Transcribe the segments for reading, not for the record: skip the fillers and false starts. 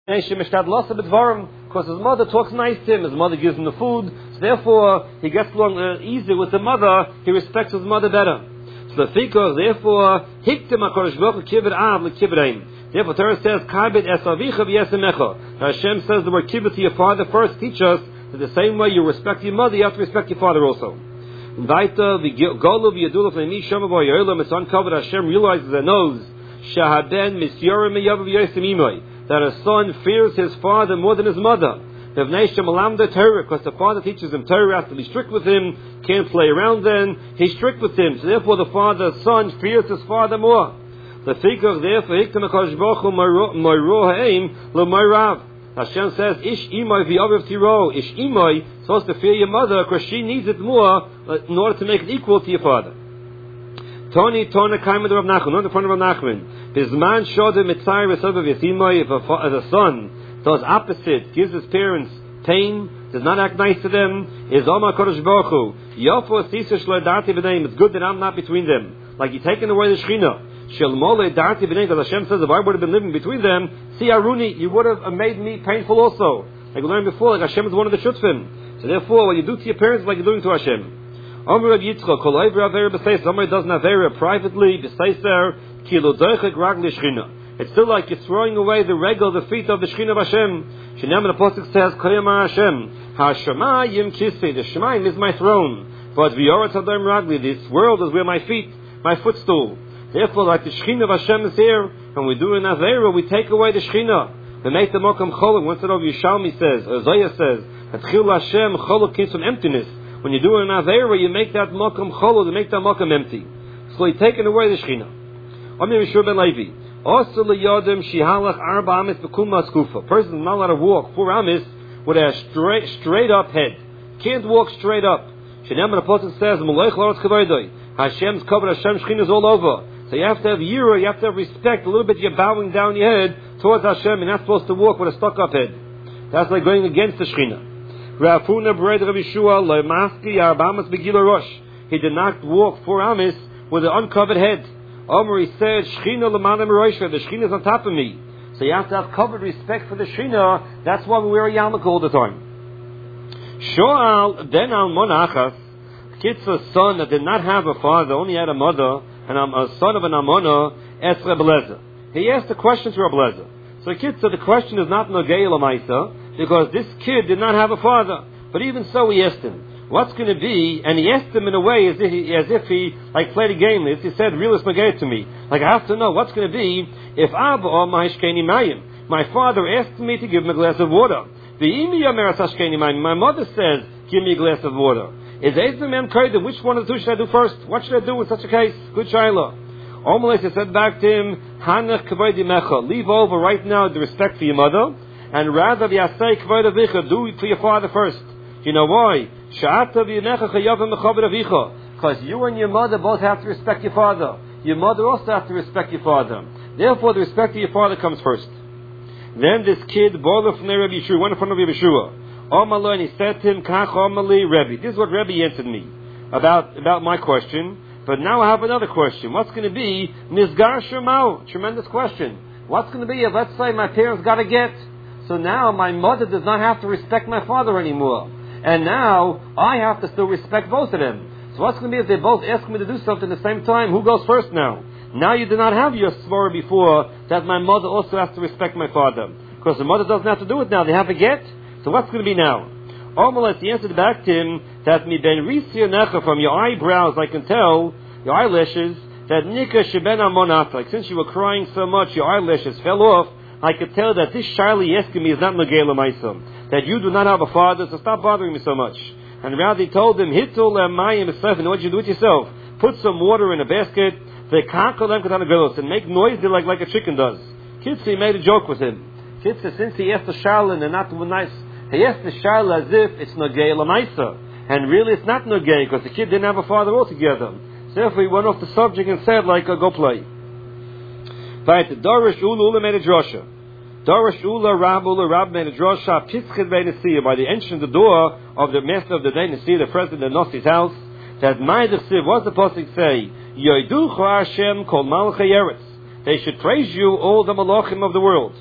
because his mother talks nice to him, his mother gives him the food, so therefore he gets along easier with the mother, he respects his mother better. So therefore, therefore Torah says, Hashem says the word kibbut to your father first, teach us that the same way you respect your mother, you have to respect your father also. It's uncovered, Hashem realizes and knows that a son fears his father more than his mother. Because the father teaches him Torah, has to be strict with him, can't play around then, he's strict with him. So therefore the son fears his father more. Hashem says, Ish imay v'aviv tiro. Ish imay, supposed to fear your mother because she needs it more in order to make it equal to your father. Toni Tona Kaimed Rav Nachman, not in front of Rav Nachman. Bizman Shoda Mitzay Resav Yasimay. If a son does opposite, gives his parents pain, does not act nice to them, is Omar Kodesh Baruch Hu. Yofo Sisa Shledati B'neim. It's good that I'm not between them. Like you're taking away the Shechina. Shelmole Dati B'neim. Because Hashem says, if I would have been living between them, see Aruni, you would have made me painful also. Like we learned before, like Hashem is one of the Shutfim. So therefore, what you do to your parents is like you're doing to Hashem. Amr Yitzchak, Kol Avera Avera B'Seiser. Somebody does an Avera privately, B'Seiser, Kilo Doichek Ragli Shechina. It's still like you're throwing away the regal, the feet of the Shechina of Hashem. Shenam the Apostle says, Koyamar Hashem, HaShemayim Kisei, the Shemayim is my throne. But V'yorat Adom Ragli, this world is where my feet, my footstool. Therefore, like the Shechina of Hashem is here, when we do an Avera, we take away the Shechina. We make the Mokam Cholok. Once it over Yishalmi says, Isaiah says, that Chil Hashem Cholok comes from emptiness. When you do an Avera, you make that Mokam Cholok, you make that Mokam empty. So you're taking away the Shechina. Amir Yeshua ben Levi. Also le'yodem shihalach arba amis b'kulma skufa. Person is not allowed to walk 4 amis with a straight up head. Can't walk straight up. Shenam the Apostle says, Melech Lorotz Kavoidoi. Hashem's covered, Hashem's Shechina is all over. So you have to have yira, you have to have respect. A little bit you're bowing down your head towards Hashem. You're not supposed to walk with a stuck up head. That's like going against the Shechina. Rafuna Bred Rav Yeshua le'maski arba amis b'gila rosh. He did not walk 4 amis with an uncovered head. Omer, he said, Shechina l'manam roisha, the Shechina is on top of me. So you have to have covered respect for the Shechina. That's why we wear a yarmulke all the time. Shoal ben al monachas, Kitz's son that did not have a father, only had a mother, and a son of an almona, asked Reb Eliezer. He asked the question to Reb Eliezer. So Kitz said the question is not nogei l'maisa, because this kid did not have a father. But even so, he asked him, what's going to be? And he asked him in a way as if he like played a game. He said, "Realist negate to me. Like I have to know what's going to be if Abba or my father asked me to give him a glass of water. My mother says, give me a glass of water. Is which one of the two should I do first? What should I do in such a case? Good Shiloh. Omelech said back to him, leave over right now the respect for your mother, and rather do it for your father first. You know why? Because you and your mother both have to respect your father. Your mother also has to respect your father. Therefore, the respect of your father comes first. Then this kid, went in front of Rabbi Yeshua. And he said to him, Rebbe. This is what Rebbe answered me about my question. But now I have another question. What's going to be Nizgar Shemau? Tremendous question. What's going to be if, let's say, my parents got a get? So now my mother does not have to respect my father anymore. And now I have to still respect both of them. So what's going to be if they both ask me to do something at the same time? Who goes first now? Now you did not have your svara before that my mother also has to respect my father. Because the mother doesn't have to do it now. They have a get. So what's going to be now? Omelet, he answered back to him that mi ben risia necha, from your eyebrows I can tell, your eyelashes, that nika sheben amonat, like since you were crying so much, your eyelashes fell off. I could tell that this Shaili asking me is not Nagela Maisa, that you do not have a father, so stop bothering me so much. And rather he told him, Hitul Mayim Esef, and what you do it yourself, put some water in a basket, and make noise like a chicken does. Kitzi made a joke with him. Kitzi, since he asked the Shaila and not nice, he asked the Shaila as if it's Nagela Maisa, and really it's not Nagela, because the kid didn't have a father altogether. So therefore he went off the subject and said, go play. Right, Dorish Ula made a drosha. Dorish Ula Rab made a drosha. Pischid Bei Nesiyah, by the entrance of the door of the master of the day Nesiyah, the president of Nossi's house. That Ma'adir Siv, what's the pasuk say? Yoiducha Hashem kol malchei eretz. They should praise you, all the malachim of the world.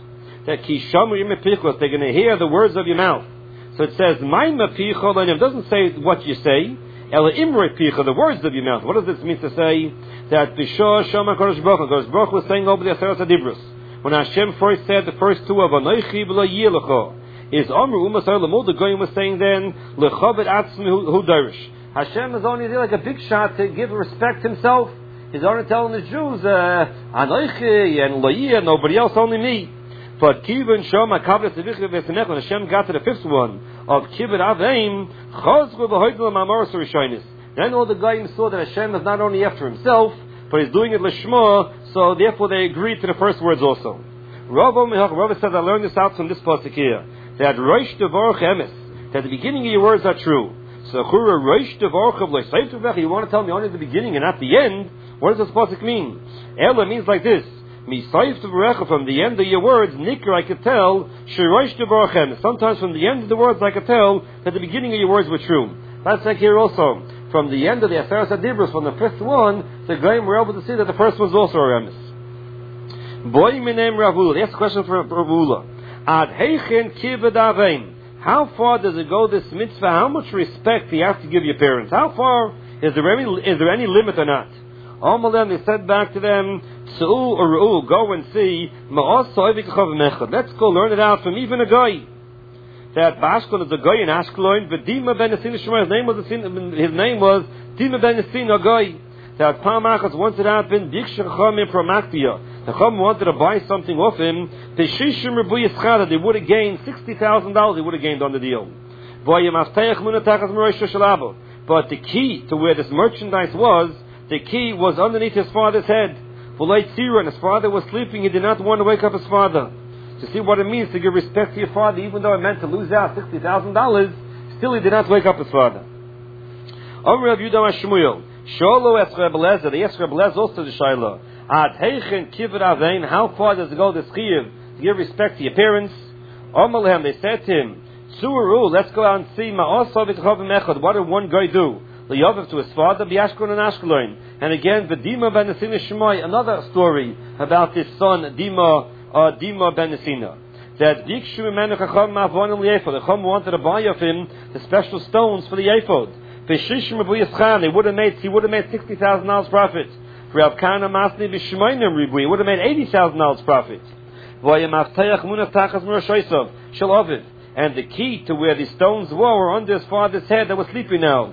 that kishamu imepichos, they're going to hear the words of your mouth. So it says, my mepicho, and it doesn't say what you say, ela imre picha, the words of your mouth. What does this mean to say? That Bishor Shama Kodesh Baruch Hu was saying over the Aseret HaDibros. When Hashem first said the first two of Anoichi B'lo Yilecho, is Amru Umasar Lamul, the Goyim was saying then, Lechavet Atzmi Hu Darish. Hashem is only there like a big shot to give respect himself. He's only telling the Jews, Anoichi and Lo'yeh, nobody else, only me. But Kivin Shama Kavlet Sevichah V'Senech, when Hashem got to the fifth one of Kibbut Aveim, Chazru B'Hoydel Ma'amoros Rishonis. Then all the Goyim saw that Hashem is not only after himself, but he's doing it Lishma, so therefore they agreed to the first words also. Rava says, I learned this out from this pasuk here, that Rosh Devarach Emes, that the beginning of your words are true. So Chura Rosh Devarach of Leisayv Tuvech, you want to tell me only the beginning and not the end? What does this pasuk mean? Ela means like this. From the end of your words, Nikr, I could tell, Shirosh Devarach Emes. Sometimes from the end of the words, I could tell that the beginning of your words were true. That's like here also. From the end of the Aseret HaDibros, from the fifth one, the Goyim were able to see that the first one's also a Remes. Boy Minem Ravula. That's a question for Ravula. Ad Heichen Kibbut Aveim. How far does it go, this mitzvah? How much respect do you have to give your parents? How far? Is there any limit or not? Amalem, they said back to them, Tzu'u or Ru'u, go and see, let's go learn it out from even a guy. That Bashkon is a guy in Ashkelon, but Dima ben Nesin his name was Dima ben Nesin, a guy. That Pamachas, once it happened, Diksha Chachamim Promaktia. The Chacham wanted to buy something off him, Peshishim Rebu Yischada, they would have gained $60,000, they would have gained on the deal. But the key to where this merchandise was, the key was underneath his father's head. And his father was sleeping, he did not want to wake up his father. To see what it means to give respect to your father, even though it meant to lose out $60,000, still he did not wake up his father. Amr Rav Yudah Shmuel, Sholo es Reb Eliezer, the Reb Eliezer also the Shaila. Ad Heichen Kibbut Avein, how far does it go, this chiyuv, to give respect to your parents? Amalhem, they said to him, Tzuru, let's go out and see Ma'asav V'Tchavim Echad, what did one guy do? L'Yovav to his father, B'Yashkon and Ashkelon. And again, V'Dima ben Nesina Shemai, another story about this son, Dima ben Nesina. That Dikshu Imenu Chacham Ma'avonim L'Yefod, the Chacham wanted to buy of him the special stones for the Yefod. V'Shishim Rebu Yischan, he would have made $60,000 profit. For Rav Kana Masni B'Shemainim Rebu, he would have made $80,000 profit. V'Yamaftayach Munaf Tachas Murashoisov, Shalovid. And the key to where the stones were under his father's head that was sleeping now.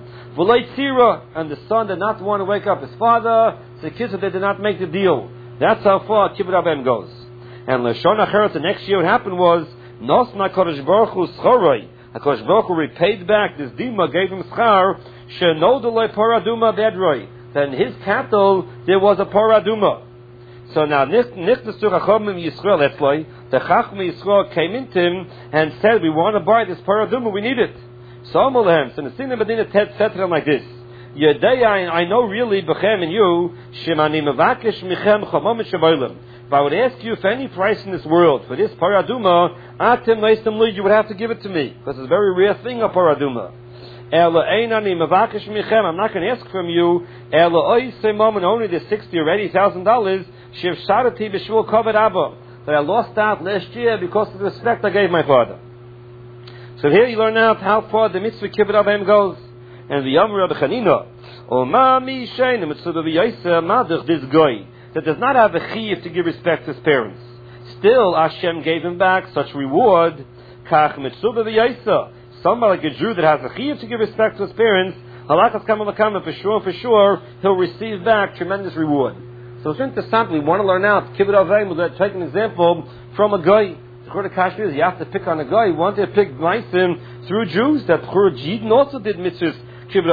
And the son did not want to wake up his father, so the kids they did not make the deal. That's how far Kibbut Avim goes. And Lashon Acheret, the next year what happened was, Nosna Kodesh Baruch Hu Schoroi. HaKadosh Baruch Hu repaid back, this Dima gave him schar, Shenodolei Paraduma Bedroi. That in his cattle there was a Paraduma. So now, Nichnasu Chachamim Yisrael, that's why the Chacham Yisrael came into him and said, we want to buy this Paraduma, we need it. So Amalhem, so Nesina Medina said to him like this, Yedei, I know really, Bechem and you, Shemani Mevakesh Michem Chamamit Shavolim. If I would ask you for any price in this world, for this Paraduma, Atem Neistem Lid, you would have to give it to me, because it's a very rare thing, a Paraduma. Ela Einani Mevakesh Michem, I'm not going to ask from you, Ela Oisei Moment, only the $60,000 or $80,000, Shiv Sharati B'Shvul Kavod Abba, that I lost out last year because of the respect I gave my father. So here you learn out how far the mitzvah Kibbut Avim goes. And the Yamur Rabbi Chanina, Oma mi shein the mitzvah of Yosef Madach, this guy that does not have a chiyuv to give respect to his parents. Still, Hashem gave him back such reward. Kach mitzvah of Yosef, somebody like a Jew that has a chiyuv to give respect to his parents, halakas kama makama, for sure, he'll receive back tremendous reward. So it's interesting, we want to learn out Kibbut Avim. We'll take an example from a guy. The Kashmir is you have to pick on a guy. You want to pick Meisim through Jews. That Jiden also did mitzvahs Kibbut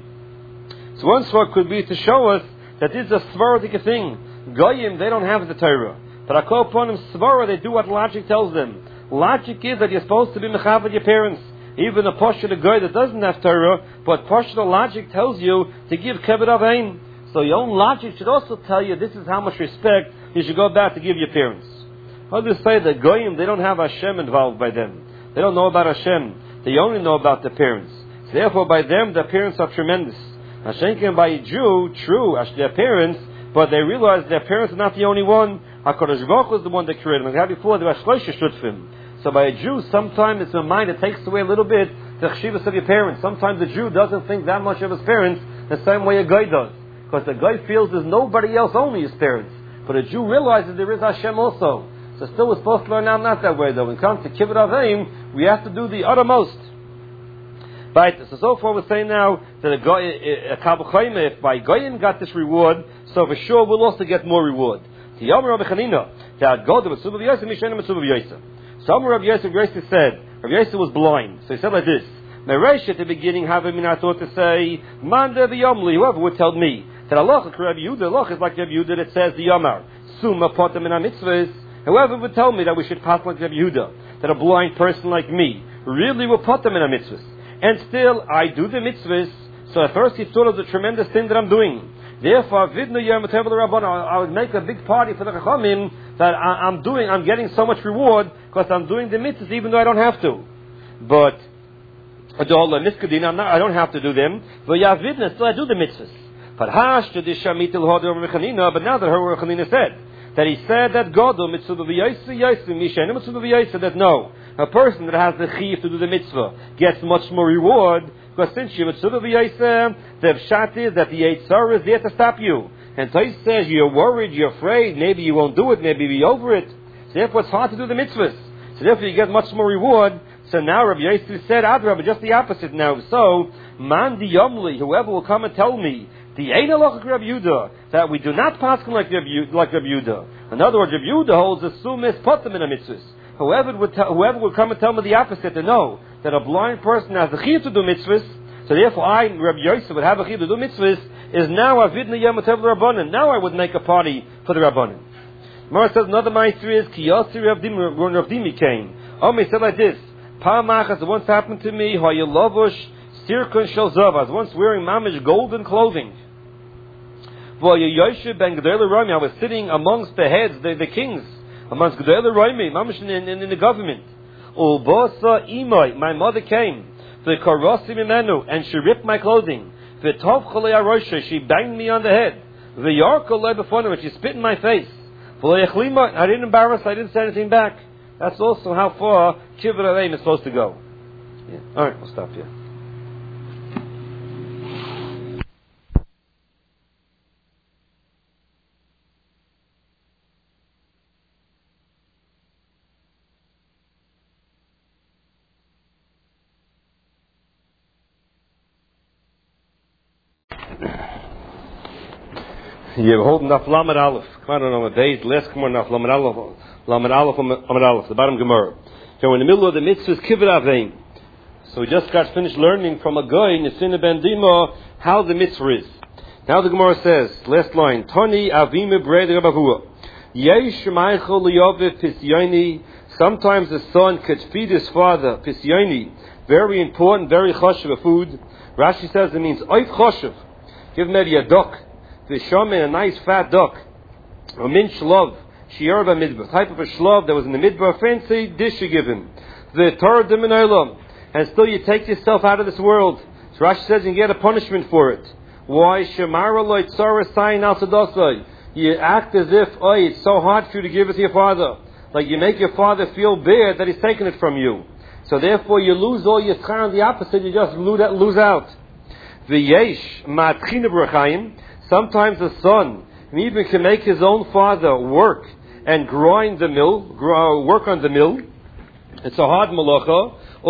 Avim. So one svara could be to show us that this is a svaratic thing. Goyim, they don't have the Torah, but I call upon them svara. They do what logic tells them. Logic is that you're supposed to be mechav your parents. Even a posher, the guy that doesn't have Torah, but posher logic tells you to give Kibbut Avim. So your own logic should also tell you this is how much respect you should go back to give your parents. How do you say that Goyim, they don't have Hashem involved by them? They don't know about Hashem. They only know about their parents. So therefore, by them, their parents are tremendous. Hashem can by a Jew, true, as their parents, but they realize their parents are not the only one. HaKadosh Baruch Hu is the one that created him. As we had before, there are shloisha shutfim. So by a Jew, sometimes it's a mind that takes away a little bit the chshivas of your parents. Sometimes a Jew doesn't think that much of his parents the same way a guy does. Because the guy feels there's nobody else, only his parents. But a Jew realizes there is Hashem also. So still we're supposed to learn now not that way though. When it comes to kibbut avim, we have to do the uttermost. Right, so far we're saying now that a Kal V'chomer, if by Goyim got this reward, so for sure we'll also get more reward. Some Rabbi Yosef said, Rabbi Yosef was blind, so he said like this. Meresh at the beginning, have him not thought to say, Manda v'yomli, whoever would tell me that Allah is like Rabbi Yehuda that says the Yomar, Summa potem in mitzvahs. Whoever would tell me that we should pass like Rabbi Yehuda, that a blind person like me really will potem in mitzvahs. And still, I do the mitzvahs, so at first he thought of the tremendous thing that I'm doing. Therefore, I would make a big party for the Chachamim that I'm getting so much reward because I'm doing the mitzvahs even though I don't have to. But, I don't have to do them. Still I do the mitzvahs. But now that Rabbi Chanina said, that he said that that no, a person that has the chiyuv to do the mitzvah gets much more reward, because since you mitzvah v'yosef, the pshat is that the Yetzer is there to stop you. And so he says you're worried, you're afraid, maybe you won't do it, maybe you'll be over it. So therefore it's hard to do the mitzvahs. So therefore you get much more reward. So now Rabbi Yosef said, Adrabah, just the opposite now. So, man di yomli, whoever will come and tell me, the Ein Halacha Rabbi Yehuda, that we do not pass him like Rabbi Yehuda. In other words, Rabbi Yehuda holds the sumis potem in a mitzvahs. Whoever would come and tell me the opposite, to know that a blind person has the chiyuv to do mitzvahs, so therefore I, Rabbi Yosef, would have a chiyuv to do mitzvahs, is now avid niyam tev l'Rabbanan. Now I would make a party for the Rabbanan. Gemara says another ma'aser is ki yasi Rav Dimi came. He said like this: Pa'amachas, it once happened to me. Hayalavush sirkun shel zav. I was once wearing mamish golden clothing. I was sitting amongst the heads, the kings, amongst Gedolei Roimi, mamish in the government. Ulbasa imai, my mother came. V'karasi mimenu, and she ripped my clothing. V'tov chalei arosha, she banged me on the head. V'yarko lei b'fonu, and she spit in my face. I didn't embarrass, I didn't say anything back. That's also how far kibbut avim is supposed to go. Yeah. All right, we'll stop here. You're holding up Lamed Aleph. Come on, on the days, last come on up Lamed Aleph, the bottom Gemara. So in the middle of the mitzvahs kibbut avim. So we just got finished learning from a guy in the Sinna ben Dima how the mitzvah is. Now the Gemara says, last line, Toni avim brei rabavua. Yesh meichel liyaviv pisyoni. Sometimes the son could feed his father pisyoni. Very important, very choshev food. Rashi says it means oif choshev. Give maybe a duck. The shaman, a nice fat duck, a min shlov, shiur b'midbar, type of a shlov that was in the midbar, fancy dish you give him. The Torah d'minaylam, and still you take yourself out of this world. So Rashi says you get a punishment for it. Why? Shemara lo tzara sayin al sadasai. You act as if, it's so hard for you to give it to your father. Like you make your father feel bad that he's taking it from you. So therefore you lose all your schar on the opposite, you just lose out. V'yesh ma'atchina b'rachayim. Sometimes the son even can make his own father work and grind the mill, work on the mill. It's a hard malacha.